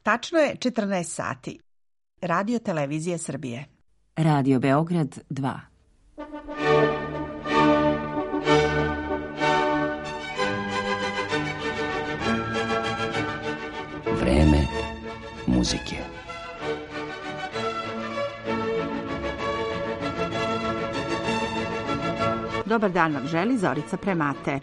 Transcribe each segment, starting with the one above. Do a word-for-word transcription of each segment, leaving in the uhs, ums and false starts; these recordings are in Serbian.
Tačno je četrnaest sati. Radio Televizija Srbije. Radio Beograd dva. Vreme muzike. Dobar dan vam želi Zorica Premate.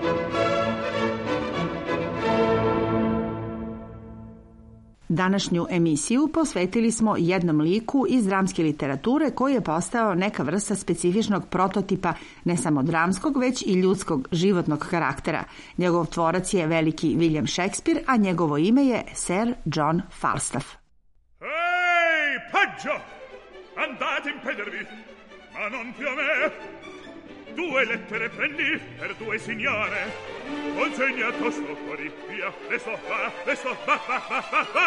Današnju emisiju posvetili smo jednom liku iz dramske literature koji je postao neka vrsta specifičnog prototipa ne samo dramskog, već i ljudskog životnog karaktera. Njegov tvorac je veliki William Shakespeare, a njegovo ime je Sir John Falstaff. Ehi, peggio! Andate in pedervi, ma non più a me! Due lettere prendi per due signore, consegna tosto fuori via, presto va, presto va, va, va, va, va.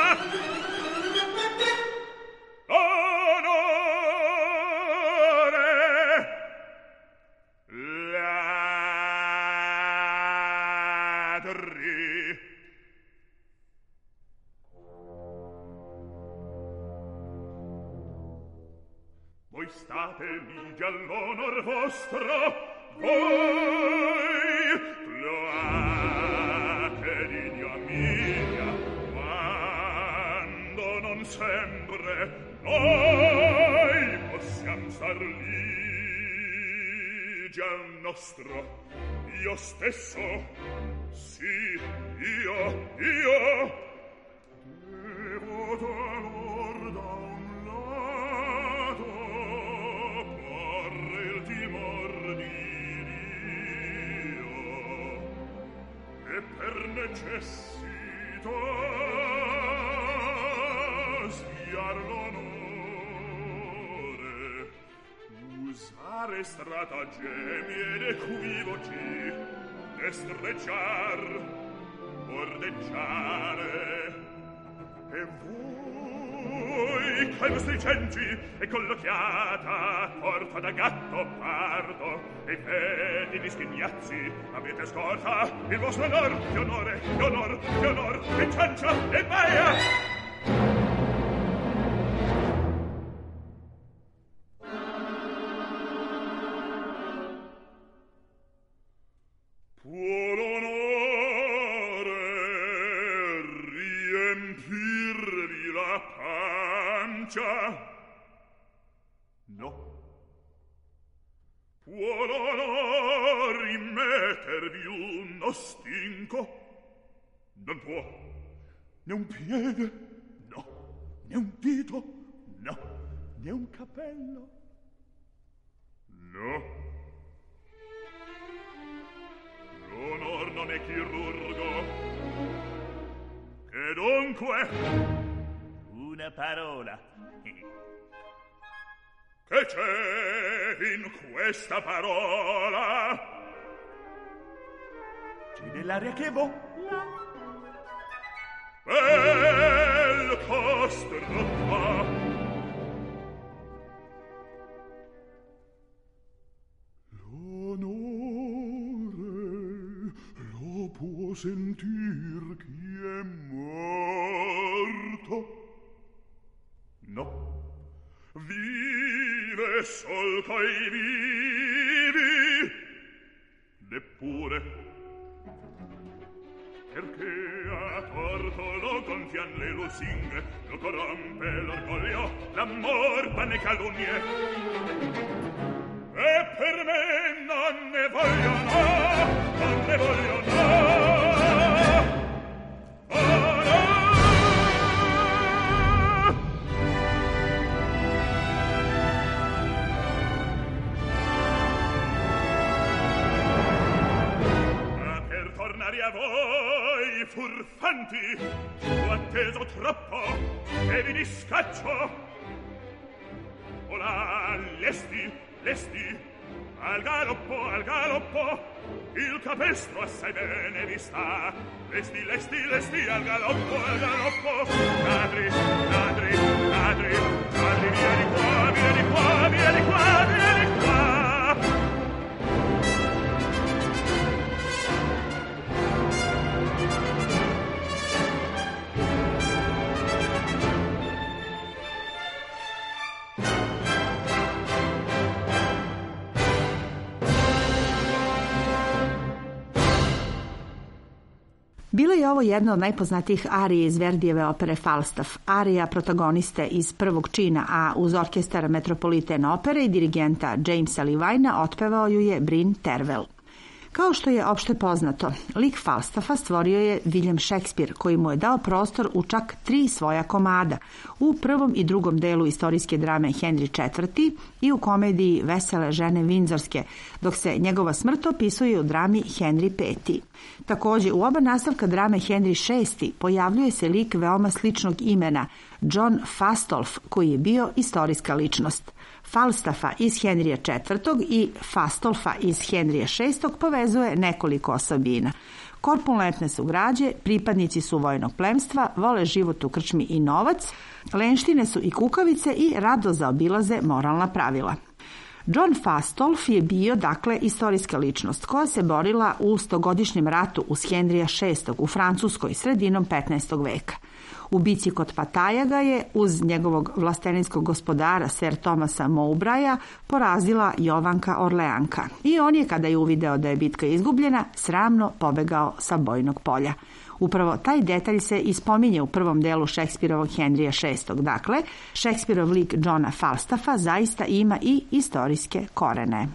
Onore, ladri. Voi state ligi all'onor vostro, voi cloache digna mia, quando non sempre noi possiamo star ligi al nostro. Io stesso, sì, io, io, devo talor da un lato porre il timor di Dio e per necessità sviar l'onore, usare stratagemmi ed equivoci, destreggiar, bordeggiare. E voi, che vostri cenci e collochiata porta da gatto pardo e pedi di schignazzi avete scorta il vostro onor, di onore, di onor, di onor, e ciancia e baia. No. Può l'onor rimettervi uno stinco? Non può. Né un piede? No. Né un dito? No. Né un capello? No. L'onor non è chirurgo. Che dunque? Una parola. Che c'è in questa parola? C'è dell'aria che vola. Bel costrutta. L'onore lo può sentir chi è morto. No. Vive sol coi vivi, neppure perché a torto lo gonfian le lusinghe, lo corrompe l'orgoglio, l'amor, vanne calunnie. E per me non ne vogliono, non ne vogliono. A voi furfanti ho atteso troppo e vi discaccio. Olà, lesti, lesti, al galoppo, al galoppo, il capestro assai bene vi sta. Lesti, lesti, lesti, al galoppo, al galoppo. Ladri, ladri, ladri, ladri, via di qua, via di qua, via di qua, via di qua. Bila je ovo jedna od najpoznatijih arija iz Verdijeve opere Falstaff, arija protagoniste iz prvog čina, a uz orkestar Metropolitan opere i dirigenta Jamesa Levina otpevao ju je Bryn Tervel. Kao što je opšte poznato, lik Falstaffa stvorio je William Shakespeare, koji mu je dao prostor u čak tri svoja komada, u prvom i drugom delu istorijske drame Henry četvrti i u komediji Vesele žene Vindzorske, dok se njegova smrt opisuje u drami Henry peti. Također, u oba nastavka drame Henry šesti pojavljuje se lik veoma sličnog imena, John Fastolf, koji je bio istorijska ličnost. Falstaffa iz Henrya četvrtog i Fastolfa iz Henrya šestog povezuje nekoliko osobina. Korpulentne su građe, pripadnici su vojnog plemstva, vole život u krčmi i novac, lenštine su i kukavice i rado zaobilaze moralna pravila. John Fastolf je bio, dakle, istorijska ličnost koja se borila u stogodišnjem ratu uz Henrya šestog u Francuskoj sredinom petnaestog veka. U bici kod Pataja ga je, uz njegovog vlasteninskog gospodara, Sir Thomasa Mowbraya, porazila Jovanka Orleanka. I on je, kada je uvideo da je bitka izgubljena, sramno pobegao sa bojnog polja. Upravo taj detalj se ispominje u prvom delu Shakespeareovog Henrya šestog. Dakle, Shakespeareov lik Johna Falstaffa zaista ima i istorijske korene.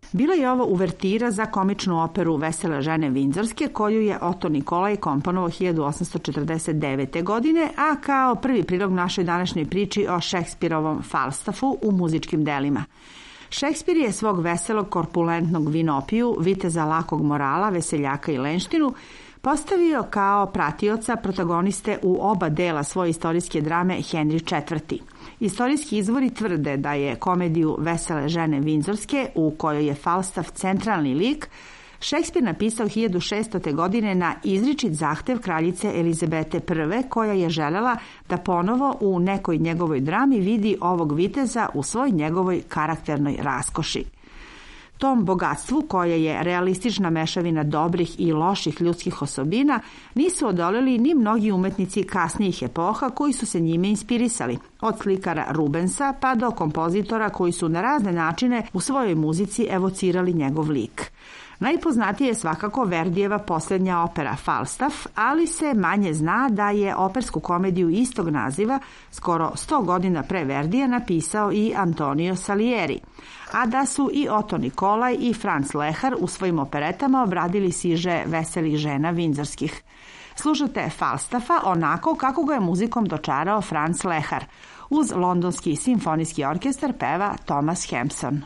Bila je ovo uvertira za komičnu operu Vesele žene Vindzorske, koju je Oto Nikolaj komponovao hiljadu osamsto četrdeset devete. godine, a kao prvi prilog našoj današnjoj priči o Šekspirovom Falstaffu u muzičkim delima. Šekspir je svog veselog korpulentnog vinopiju, viteza lakog morala, veseljaka i lenštinu, postavio kao pratioca protagoniste u oba dela svoje istorijske drame Henry četvrti. Istorijski izvori tvrde da je komediju Vesele žene Vindzorske, u kojoj je Falstaff centralni lik, Šekspir napisao hiljadu šeststote. godine na izričit zahtev kraljice Elizabete prve, koja je želela da ponovo u nekoj njegovoj drami vidi ovog viteza u svoj njegovoj karakternoj raskoši. Tom bogatstvu, koje je realistična mešavina dobrih i loših ljudskih osobina, nisu odoleli ni mnogi umetnici kasnijih epoha koji su se njime inspirisali, od slikara Rubensa pa do kompozitora koji su na razne načine u svojoj muzici evocirali njegov lik. Najpoznatija je svakako Verdijeva posljednja opera Falstaff, ali se manje zna da je opersku komediju istog naziva skoro sto godina pre Verdija napisao i Antonio Salieri, a da su i Oto Nikolaj i Franz Lehar u svojim operetama obradili siže veselih žena vindzorskih. Slušate Falstaffa onako kako ga je muzikom dočarao Franz Lehar. Uz Londonski simfonijski orkestar peva Thomas Hampson.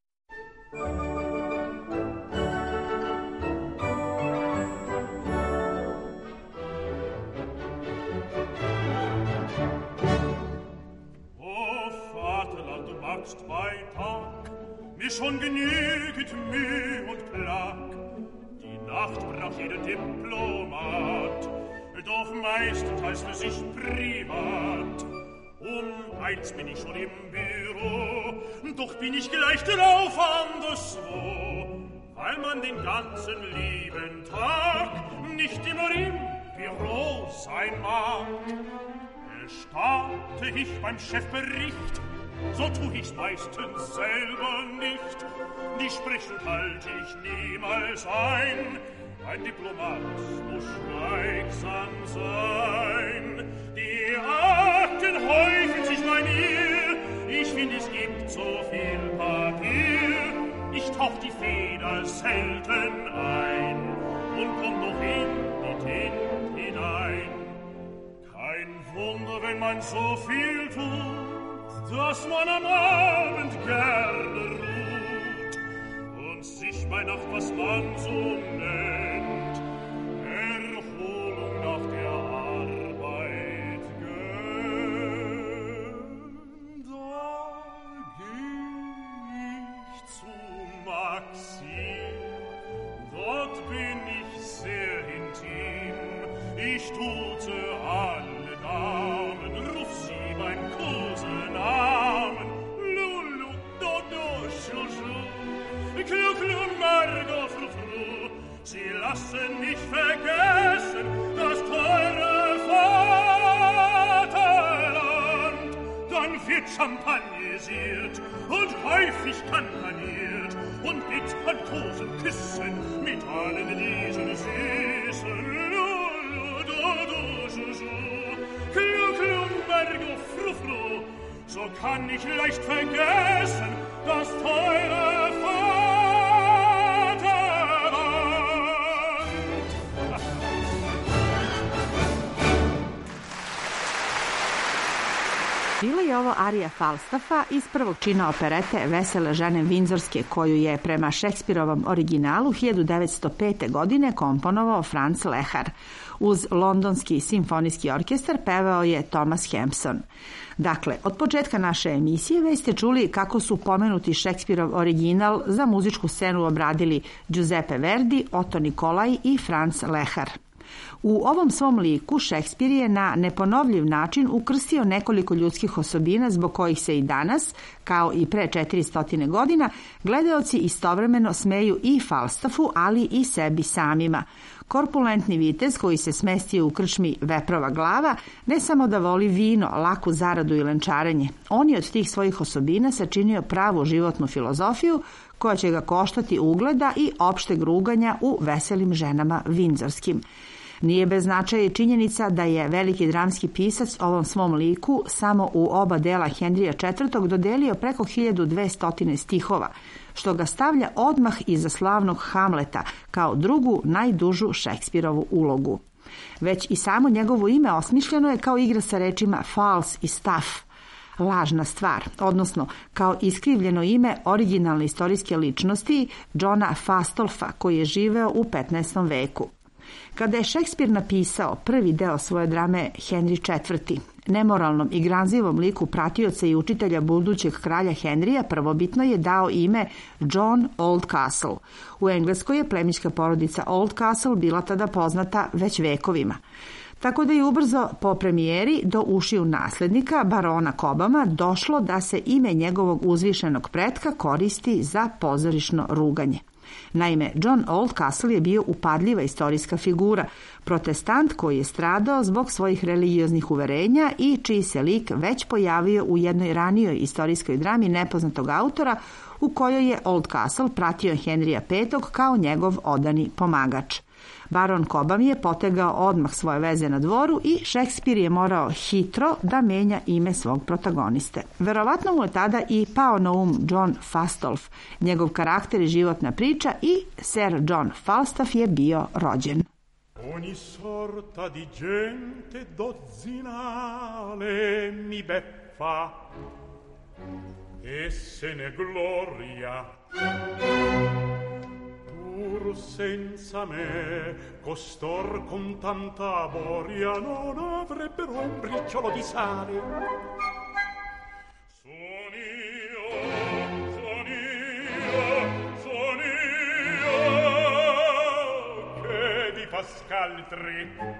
Bei Tag mir schon genüget Mühe und Plag. Die Nacht braucht jeden Diplomat, doch meistenteils für sich privat. Um eins bin ich schon im Büro, doch bin ich gleich drauf anderswo, weil man den ganzen lieben Tag nicht immer im Büro sein mag. Erstatte ich beim Chefbericht, so tu ich's meistens selber nicht. Die Sprechung halt ich niemals ein. Ein Diplomat muss schweigsam sein. Die Akten häufen sich bei mir. Ich find, es gibt so viel Papier. Ich tauch die Feder selten ein und komm doch in die Tinte hinein. Kein Wunder, wenn man so viel tut, dass man am Abend gerne ruht und sich bei Nacht, was man so nennt, Erholung nach der Arbeit gönnt. Da geh ich zu Maxim, dort bin ich sehr intim, ich tute alle Damen, ruf sie beim Kosenamen. Lulu, Dodo, Schluschu, Klu, Klu, Margot, Fru, Fru. Sie lassen mich vergessen das teure Vaterland. Dann wird champagnesiert und häufig kampagniert und mit Pantofen küssen mit allen diesen Süßen. Lulu, Dodo, Schluschu, Klu, Klu, Margot, Fru, Fru. So kann ich leicht vergessen das teure Vaterland. Bila je ovo arija Falstaffa iz prvog čina operete Vesele žene Vindzorske, koju je prema Šekspirovom originalu hiljadu devetsto pete. godine komponovao Franz Lehar. Uz Londonski simfonijski orkestar pevao je Thomas Hampson. Dakle, od početka naše emisije već ste čuli kako su pomenuti Šekspirov original za muzičku scenu obradili Giuseppe Verdi, Oto Nikolaj i Franz Lehar. U ovom svom liku Šekspir je na neponovljiv način ukrstio nekoliko ljudskih osobina zbog kojih se i danas, kao i pre četiristo godina, gledaoci istovremeno smeju i Falstaffu, ali i sebi samima. Korpulentni vitez koji se smestio u krčmi Veprova glava ne samo da voli vino, laku zaradu i lenčarenje, on je od tih svojih osobina sačinio pravu životnu filozofiju koja će ga koštati ugleda i opšteg ruganja u Veselim ženama Vindzorskim. Nije bez značaja i činjenica da je veliki dramski pisac ovom svom liku samo u oba dela Henrija četvrtog dodelio preko hiljadu dvesta stihova, što ga stavlja odmah iza slavnog Hamleta kao drugu najdužu Šekspirovu ulogu. Već i samo njegovo ime osmišljeno je kao igra sa rečima false i stuff, lažna stvar, odnosno kao iskrivljeno ime originalne istorijske ličnosti Johna Fastolfa, koji je živeo u petnaestom veku. Kada je Šekspir napisao prvi deo svoje drame Henri četvrti, nemoralnom i gramzivom liku pratioca i učitelja budućeg kralja Henrija prvobitno je dao ime John Oldcastle. U Engleskoj je plemićka porodica Oldcastle bila tada poznata već vekovima. Tako da je ubrzo po premijeri do ušiju naslednika, barona Cobhama, došlo da se ime njegovog uzvišenog pretka koristi za pozorišno ruganje. Naime, John Oldcastle je bio upadljiva istorijska figura, protestant koji je stradao zbog svojih religioznih uverenja i čiji se lik već pojavio u jednoj ranijoj istorijskoj drami nepoznatog autora u kojoj je Oldcastle pratio Henrija petog kao njegov odani pomagač. Baron Cobham je potegao odmah svoje veze na dvoru i Šekspir je morao hitro da menja ime svog protagoniste. Verovatno mu je tada i pao na um John Fastolf, njegov karakter i životna priča, i Sir John Falstaff je bio rođen. Ogni sorta di gente dozzinale mi beffa e se ne gloria. Pur senza me costor con tanta boria non avrebbero un briciolo di sale. Son io, son io, son io che vi fa scaltri.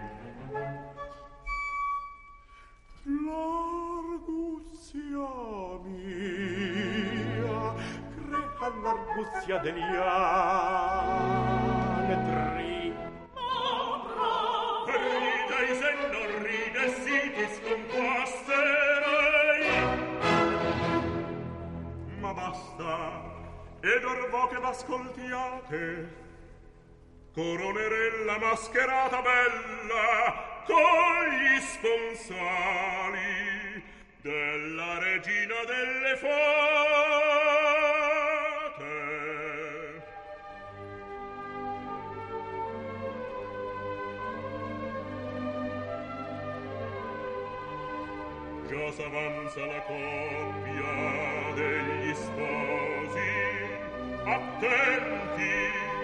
L'arguzia mia all'arguzia degli altri. Ride se non ride si ti scomposterei. Ma basta, ed or vo che v'ascoltiate, coronerella mascherata bella con gli sponsali della regina delle fate. Già s'avanza la coppia degli sposi, attenti,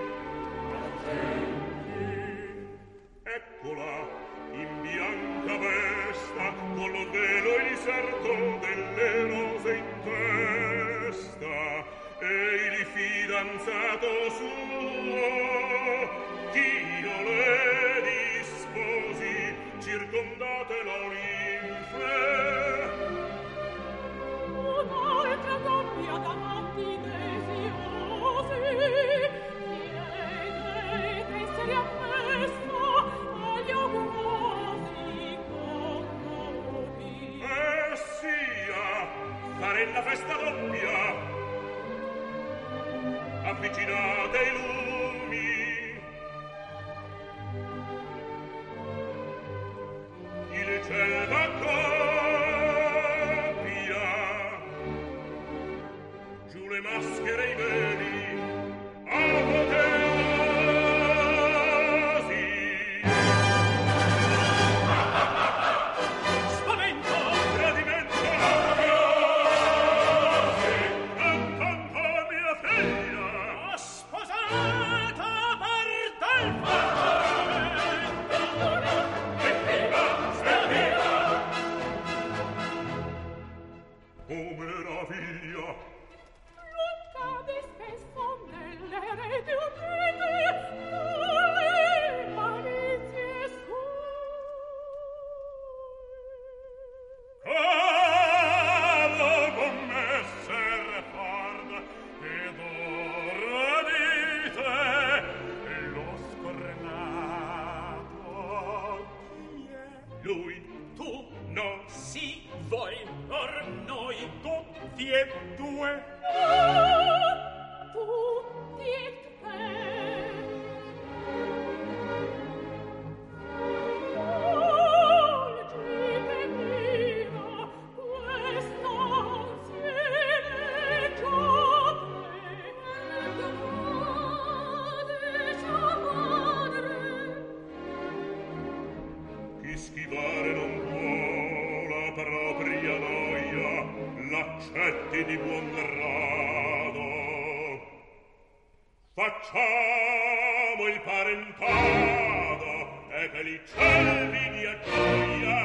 attenti, eccola in bianca vesta, con lo velo inserto delle rose in testa, e il fidanzato suo, ch'io le disposi, circondate l'Olimpe. Un'altra coppia davanti desiosi, direte essere a festa agli augurosi concordi. E sia, fare la festa doppia, avvicinate i lumi, il ciel d'accoppia, giù le maschere e i veli, apoteosi. Spavento, tradimento, apoteosi. Accanto a mia figlia, sposata per Delfa. Evviva, evviva! Oh meraviglia! Cade spesso nelle reti umide, dalle malizie sue. Cavo con messer Fard, ed ora dite lo scornato chi è? Lui, tu, no, sì, voi, or noi, tutti e due. Tutti e tre. soggetti di buon grado. Facciamo il parentado e che li cieli dia gioia.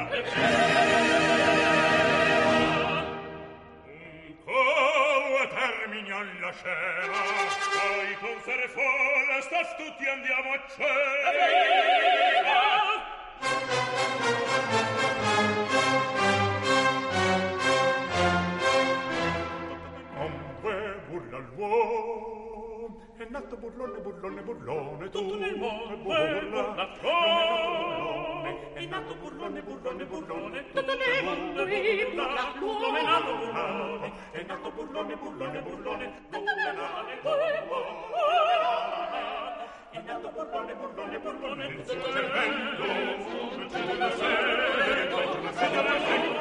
Un coro a terminian la scena, poi con sere folle stas tutti andiamo a cena. Burla l'uomo, è nato burlone, burlone, burlone, tutto nel mondo burla l'uomo, è nato burlone, burlone, burlone, tutto nel mondo burla l'uomo, è nato burlone, è nato burlone, burlone, burlone, tutto nel mondo è nato burlone, burlone, burlone, tutto nel mondo, tutto la sera, tutto la sera,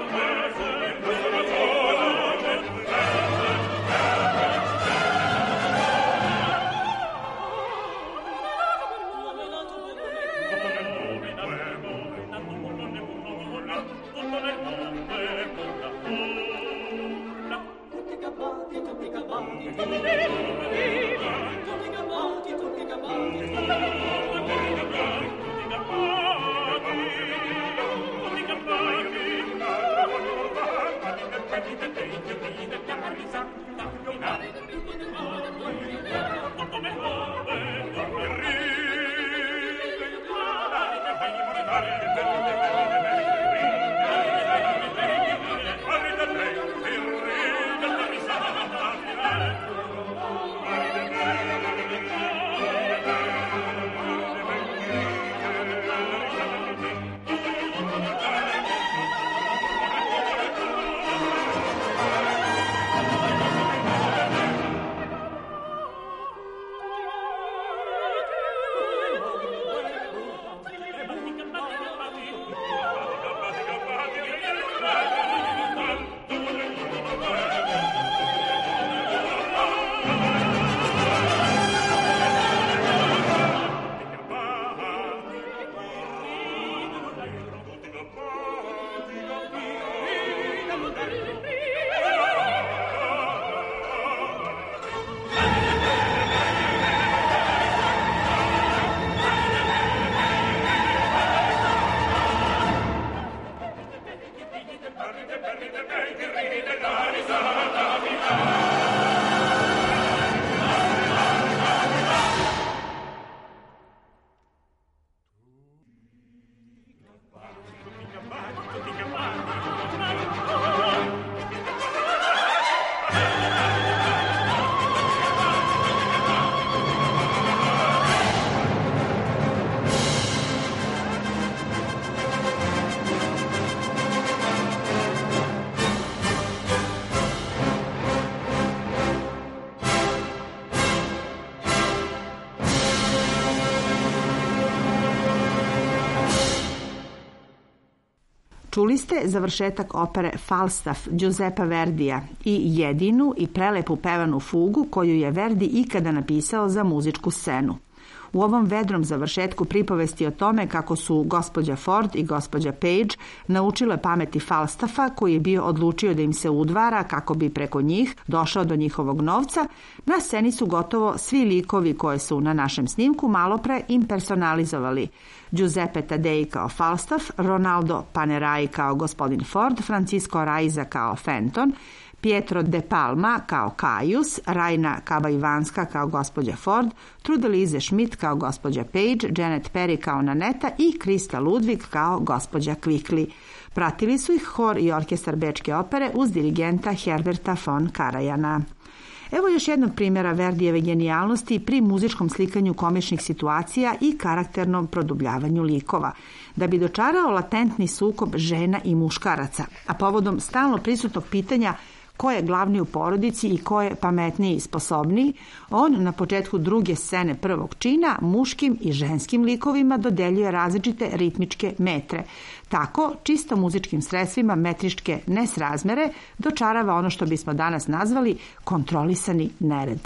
Čuli ste završetak opere Falstaff Giuseppa Verdija i jedinu i prelepu pevanu fugu koju je Verdi ikada napisao za muzičku scenu. U ovom vedrom završetku pripovesti o tome kako su gospođa Ford i gospođa Page naučile pameti Falstaffa koji je bio odlučio da im se udvara kako bi preko njih došao do njihovog novca, na sceni su gotovo svi likovi koje su na našem snimku malopre impersonalizovali. Giuseppe Taddei kao Falstaff, Ronaldo Panerai kao gospodin Ford, Francisco Raiza kao Fenton, Pietro De Palma kao Caius, Raina Kaba-Ivanska kao gospođa Ford, Trudelize Schmidt kao gospođa Page, Janet Perry kao Naneta i Krista Ludwig kao gospođa Quickly. Pratili su ih hor i orkestar Bečke opere uz dirigenta Herberta von Karajana. Evo još jednog primjera Verdijeve genijalnosti pri muzičkom slikanju komičnih situacija i karakternom produbljavanju likova, da bi dočarao latentni sukob žena i muškaraca, a povodom stalno prisutnog pitanja ko je glavni u porodici i ko je pametniji i sposobniji, on na početku druge scene prvog čina muškim i ženskim likovima dodeljuje različite ritmičke metre. Tako, čisto muzičkim sredstvima metričke nesrazmere dočarava ono što bismo danas nazvali kontrolisani nered.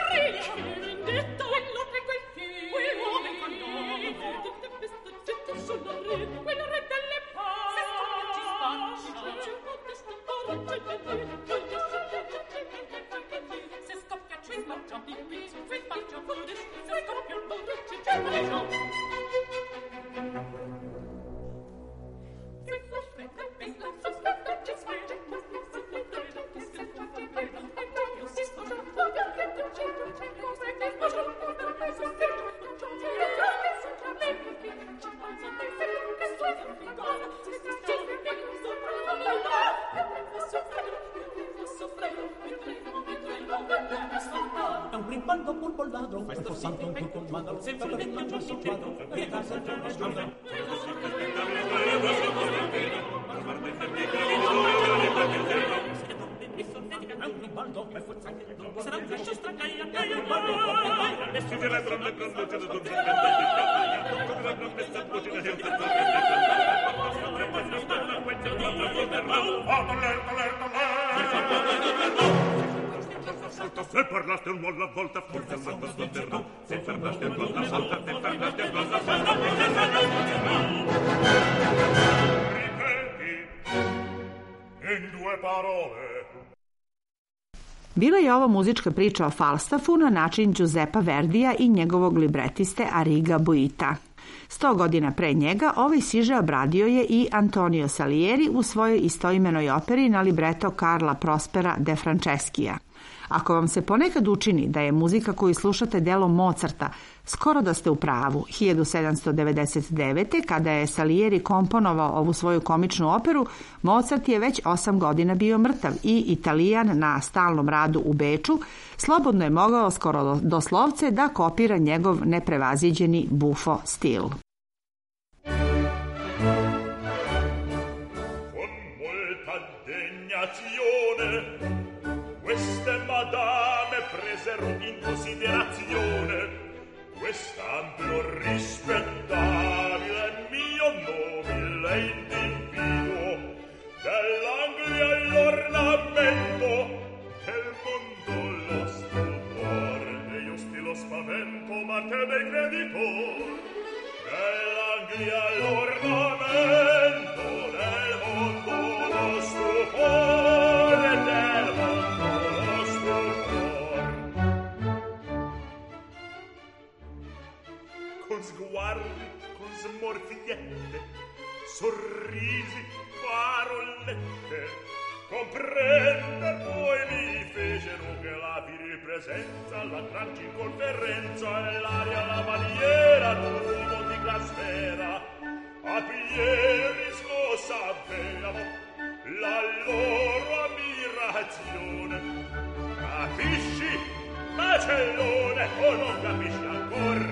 Su Se parlaste un molla volta forse al mondo sotterrà. Se parlaste un molla volta, se parlaste un molla volta, ripeti in due parole. Bila je ovo muzička priča o Falstaffu na način Giuseppa Verdija i njegovog libretiste Arriga Boita. Sto godina pre njega ovaj siže obradio je i Antonio Salieri u svojoj istoimenoj operi na libreto Carla Prospera de Franceschija. Ako vam se ponekad učini da je muzika koju slušate delo Mozarta, skoro da ste u pravu. hiljadu sedamsto devedeset devete. kada je Salieri komponovao ovu svoju komičnu operu, Mozart je već osam godina bio mrtav i Italijan na stalnom radu u Beču slobodno je mogao skoro doslovce da kopira njegov neprevaziđeni bufo stil. Queste madame presero in considerazione quest'ampio rispettabile mio nobile individuo dell'Anglia l'ornamento del mondo lo stupore e io stilo spavento ma teme il creditor dell'Anglia l'ornamento del mondo lo stupore del mondo con sguardi, con smorfigliette, sorrisi, parolette, comprender poi mi fecero che la viril presenza, la gran circonferenza e l'aria, la maniera d'uomo di gran sfera, a piedi riscossa avevano la loro ammirazione. Capisci, macellone, o non capisci ancora?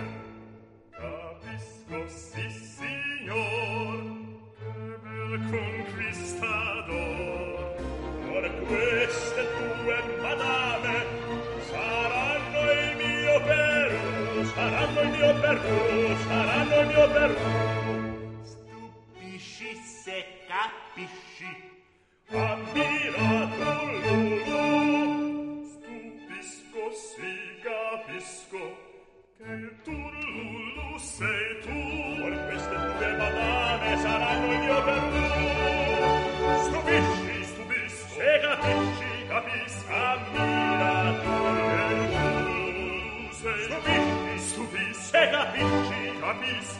Sì, signor, che bel conquistador. Ora queste due madame saranno il mio Perù, saranno il mio Perù, saranno il mio Perù. Stupisci se capisci, ammirato Lulu. Stupisco, sì, capisco, che il tuo Lulu sei tu. Or queste due madame saranno il mio Perù. Stupisci, stupisco, se capisci, capisco, ammirato il Lulu sei. Stupisci, stupisco, se capisci, capisco,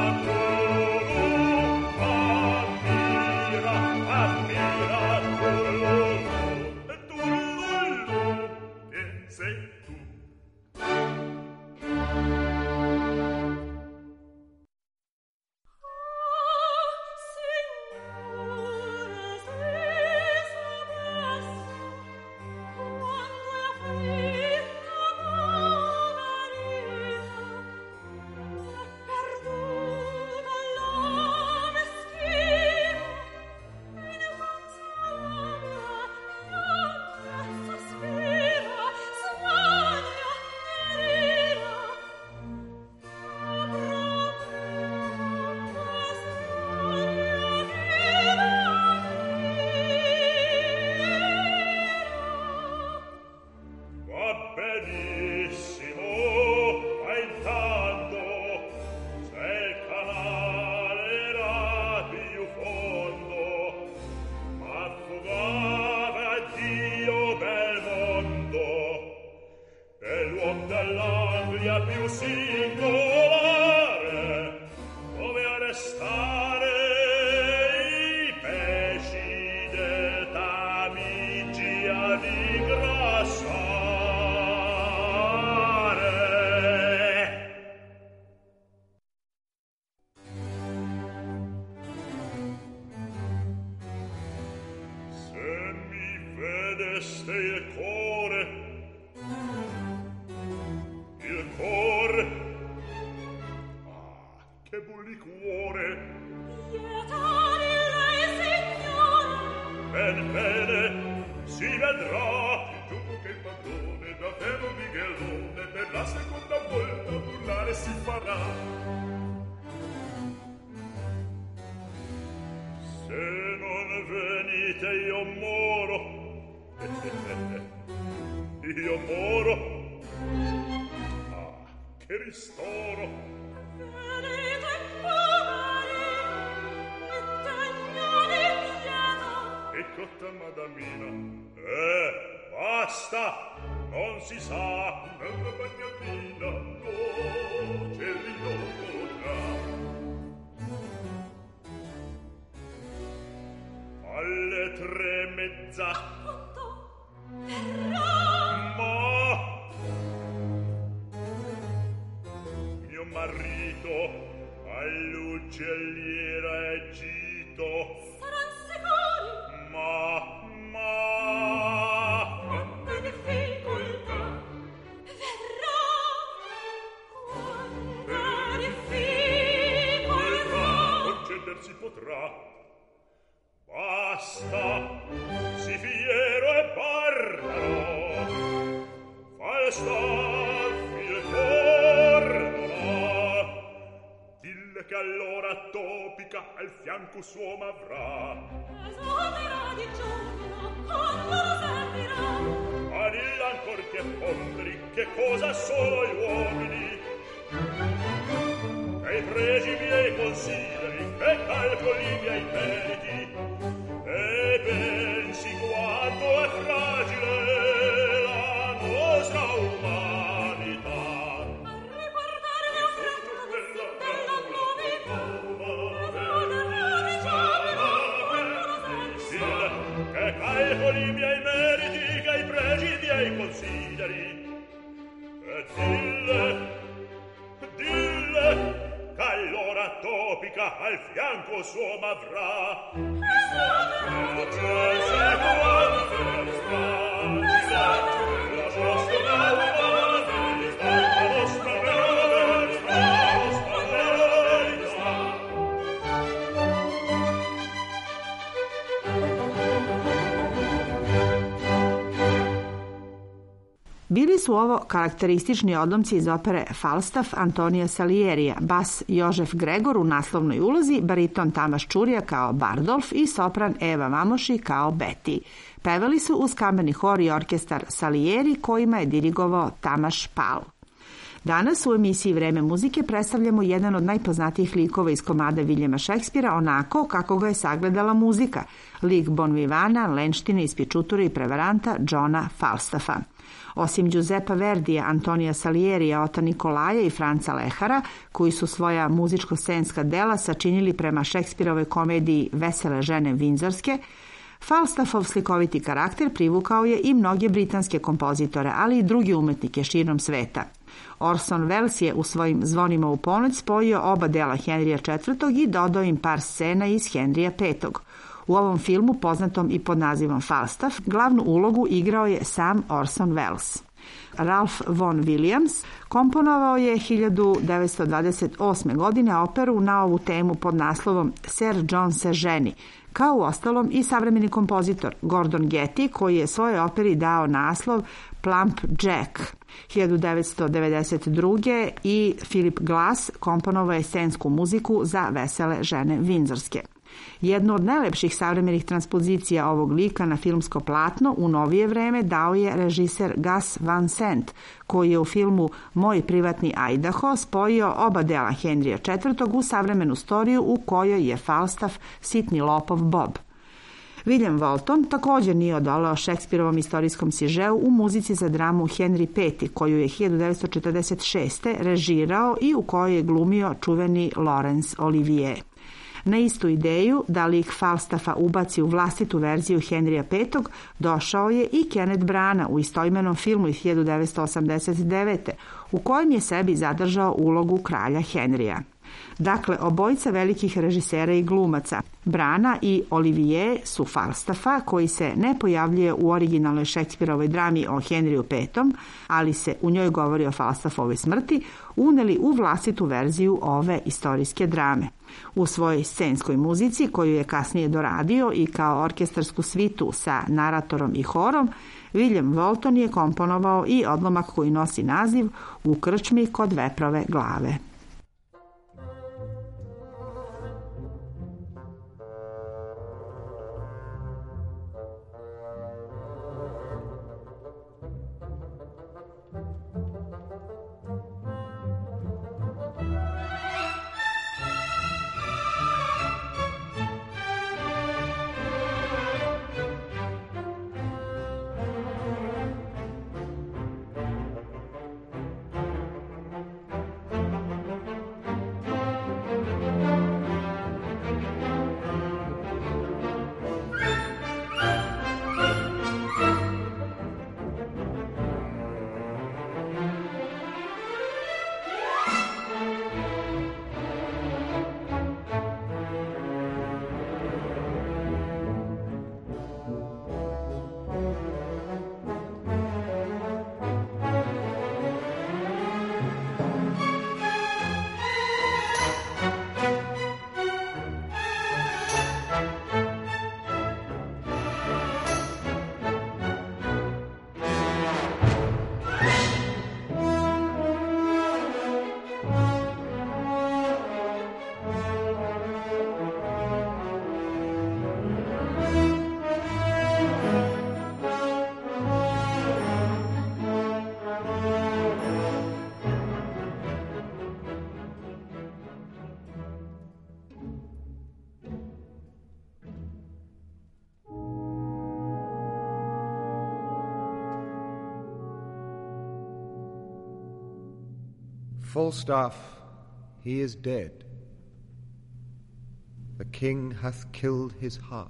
ammirato, ammira, ammirato. deste il cuore, il cuore, ah, che bulli cuore. Pietari lei, signore. Bene, bene, si vedrà. Il giusto che il padrone davvero Miguelone per la seconda volta burlare si farà. Se non venite io moro, io moro, ah, che ristoro. Venite poveri, e tegnate pietà. E cotta madamina, eh, basta, non si sa, nella bagnatina, no, c'è il potrà. Alle tre e mezza, Appunto, verrà. ma mio marito all'uccelliera è gito, Saran sicuri. ma, ma, Quante difficoltà. Verrà. Quante difficoltà. concedersi potrà. Basta, si fiero e barbaro, Falstaff il tornerà. Dille che allora topica al fianco suo m'avrà. Esoterà di giorno, con loro servirà. Ma dille ancor che ponderi che cosa sono gli uomini. Che i pregi miei consideri, che calcoli i miei meriti, e pensi quanto è fragile la nostra umanità. A riportarmi un freddo della novità. Esoterà di giorno, con loro servirà. Dille che calcoli i miei meriti, che i pregi i miei consideri, e dille, dille che allora topica al fianco suo m'avrà. Esoterà di Bili su ovo karakteristični odlomci iz opere Falstaff Antonija Salierija, bas Jožef Gregor u naslovnoj ulozi, bariton Tamaš Čurija kao Bardolf i sopran Eva Mamoši kao Betty. Pevali su uz kamerni hor i orkestar Salieri kojima je dirigovao Tamaš Pal. Danas u emisiji Vreme muzike predstavljamo jedan od najpoznatijih likova iz komada Viljema Šekspira onako kako ga je sagledala muzika, lik Bonvivana, lenštine, ispičuture i prevaranta Johna Falstaffa. Osim Giuseppa Verdija, Antonija Salierija, Ota Nikolaja i Franca Lehara, koji su svoja muzičko-scenska dela sačinili prema Šekspirovoj komediji Vesele žene Vindzorske, Falstaffov slikoviti karakter privukao je i mnoge britanske kompozitore, ali i druge umetnike širom sveta. Orson Welles je u svojim Zvonima u ponoć spojio oba dela Henrija četvrtog i dodao im par scena iz Henrija petog. U ovom filmu, poznatom i pod nazivom Falstaff, glavnu ulogu igrao je sam Orson Welles. Ralph Vaughan Williams komponovao je hiljadu devetsto dvadeset osme. godine operu na ovu temu pod naslovom Sir John se ženi, kao u ostalom i savremeni kompozitor Gordon Getty, koji je svojoj operi dao naslov Plump Jack. hiljadu devetsto devedeset druge. i Philip Glass komponovao je scensku muziku za Vesele žene Vindzorske. Jednu od najlepših savremenih transpozicija ovog lika na filmsko platno u novije vreme dao je režiser Gus Van Sant, koji je u filmu Moj privatni Idaho spojio oba dela Henrija četvrtog. u savremenu storiju u kojoj je Falstaff sitni lopov Bob. William Walton također nije odolao Šekspirovom istorijskom sižeu u muzici za dramu Henry peti, koju je hiljadu devetsto četrdeset šeste. režirao i u kojoj je glumio čuveni Laurence Olivier. Na istu ideju da lik Falstaffa ubaci u vlastitu verziju Henrija petog. došao je i Kenneth Branagh u istoimenom filmu iz hiljadu devetsto osamdeset devete. u kojem je sebi zadržao ulogu kralja Henrija. Dakle, obojica velikih režisera i glumaca, Brana i Olivier su Falstaffa, koji se ne pojavljuje u originalnoj Šekspirovoj drami o Henriju Petom, ali se u njoj govori o Falstaffovoj smrti, uneli u vlastitu verziju ove istorijske drame. U svojoj scenskoj muzici, koju je kasnije doradio i kao orkestarsku svitu sa naratorom i horom, William Walton je komponovao i odlomak koji nosi naziv U krčmi kod veprove glave. Falstaff, he is dead. The king hath killed his heart.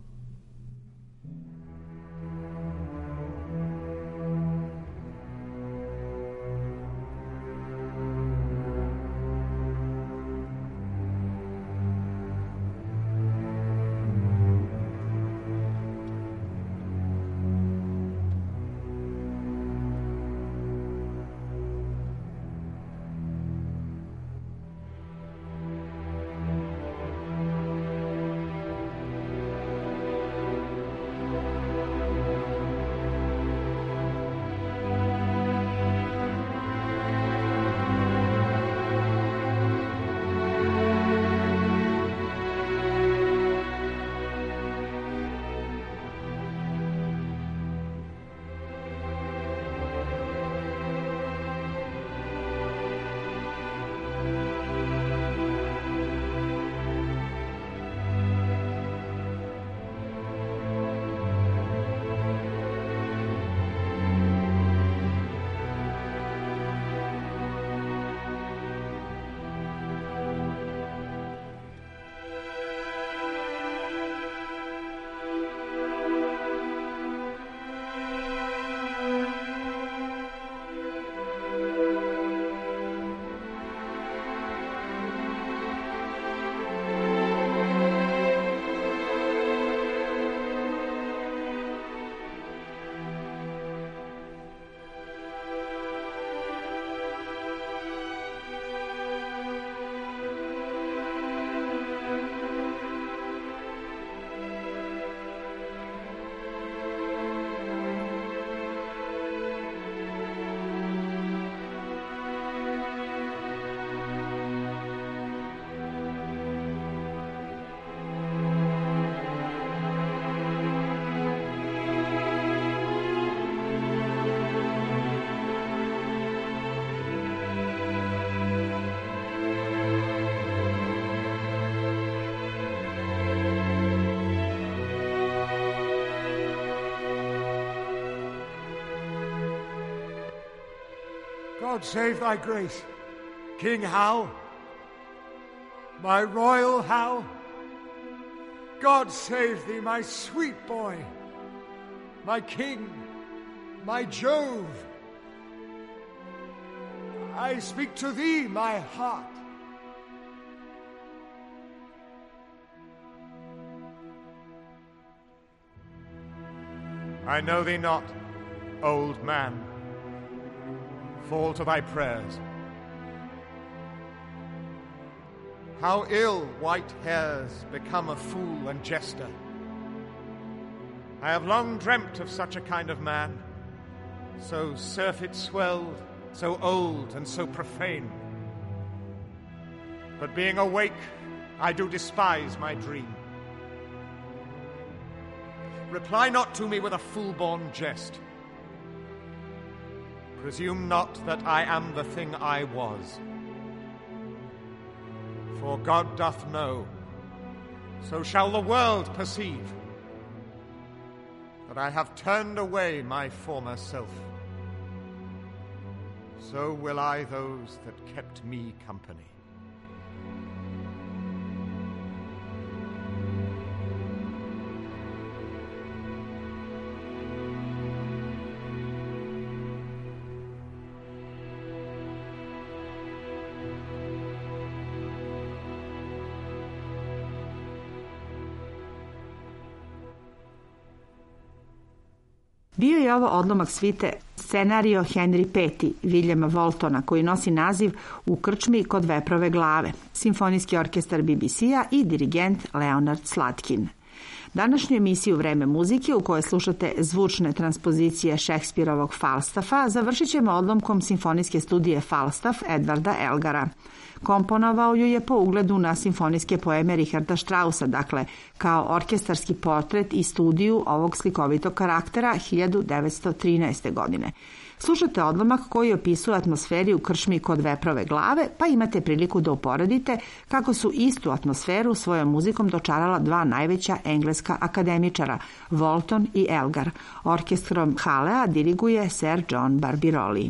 God save thy grace, King Hal, my royal Hal. God save thee, my sweet boy, my king, my Jove. I speak to thee, my heart. I know thee not, old man. Fall to thy prayers. How ill white hairs become a fool and jester. I have long dreamt of such a kind of man, so surfeit-swelled, so old and so profane. But being awake, I do despise my dream. Reply not to me with a fool-born jest. Presume not that I am the thing I was. For God doth know, so shall the world perceive, that I have turned away my former self. So will I those that kept me company. Bio je ovo odlomak svite scenario Henry Petty, Williama Waltona, koji nosi naziv U krčmi kod veprove glave, simfonijski orkestar B B C-a i dirigent Leonard Slatkin. Današnju emisiju Vreme muzike, u kojoj slušate zvučne transpozicije Šekspirovog Falstaffa, završit ćemo odlomkom simfonijske studije Falstaff Edvarda Elgara. Komponovao ju je po ugledu na simfonijske poeme Richarda Straussa, dakle kao orkestarski portret i studiju ovog slikovitog karaktera hiljadu devetsto trinaeste. godine. Slušate odlomak koji opisuje atmosferi u krčmi kod veprove glave, pa imate priliku da uporedite kako su istu atmosferu svojom muzikom dočarala dva najveća engleska akademičara, Walton i Elgar. Orkestrom Halea diriguje Sir John Barbirolli.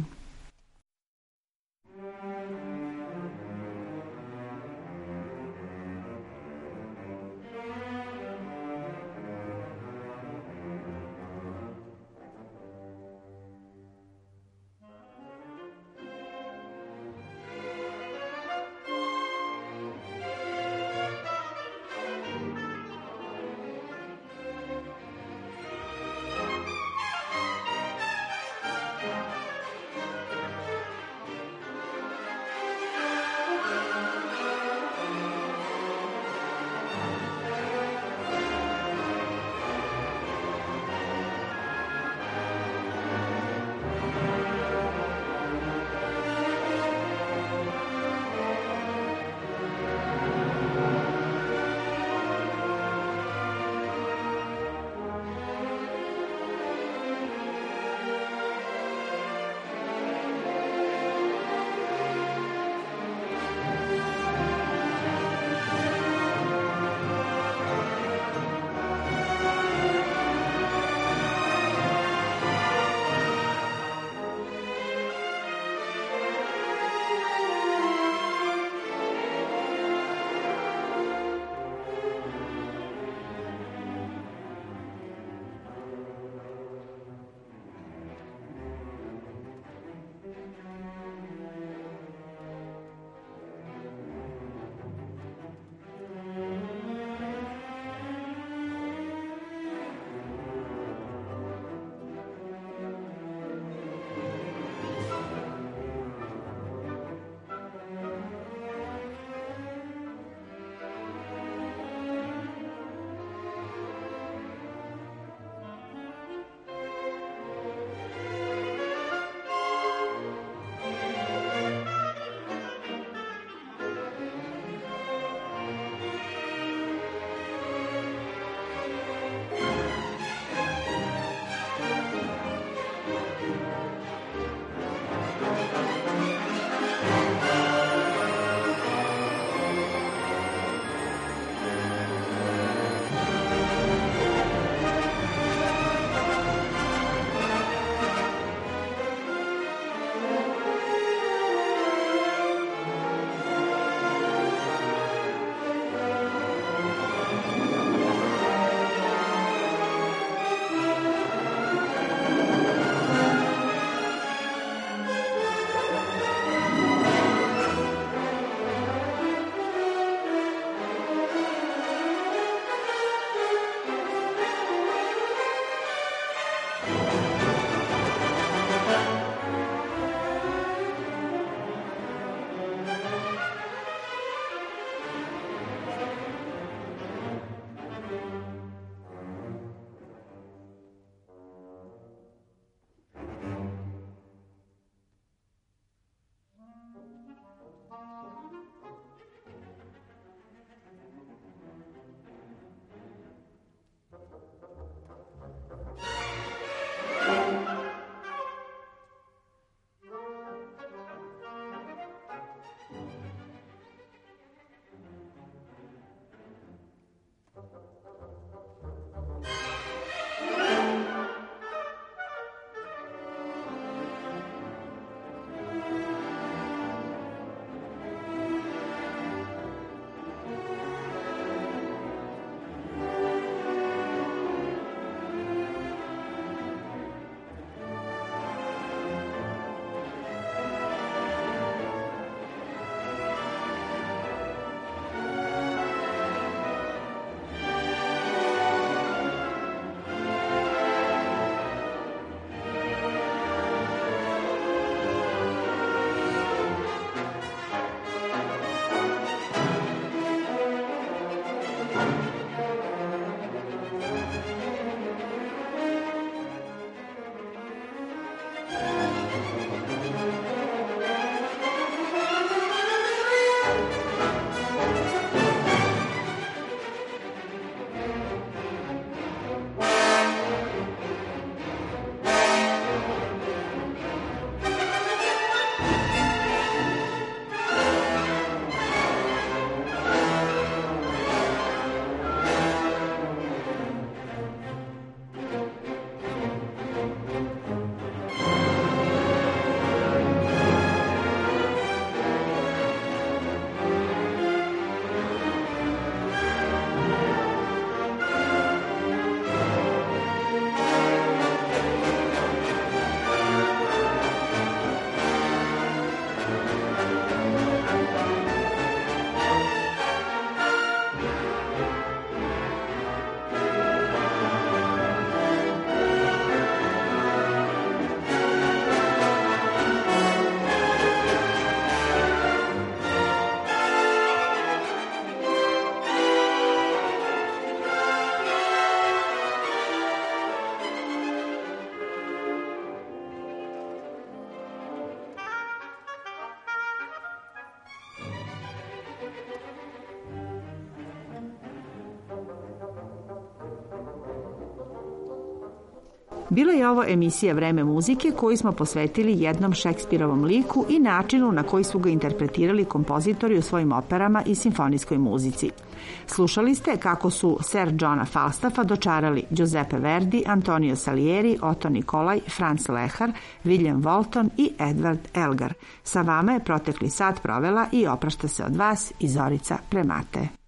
Bila je ovo emisija Vreme muzike koju smo posvetili jednom Šekspirovom liku i načinu na koji su ga interpretirali kompozitori u svojim operama i simfonijskoj muzici. Slušali ste kako su Ser Johna Falstaffa dočarali Giuseppe Verdi, Antonio Salieri, Otto Nikolaj, Franz Lehar, William Walton i Edward Elgar. Sa vama je protekli sat provela i oprašta se od vas i Zorica Premate.